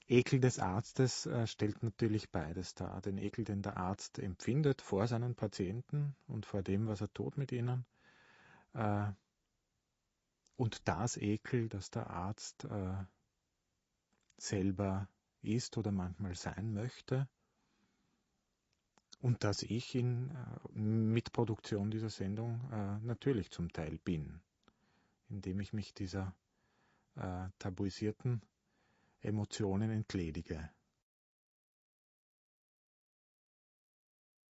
Ekel des Arztes stellt natürlich beides dar. Den Ekel, den der Arzt empfindet vor seinen Patienten und vor dem, was er tut mit ihnen. Und das Ekel, das der Arzt selber ist oder manchmal sein möchte. Und dass ich in Mitproduktion dieser Sendung natürlich zum Teil bin, indem ich mich dieser tabuisierten Emotionen entledige.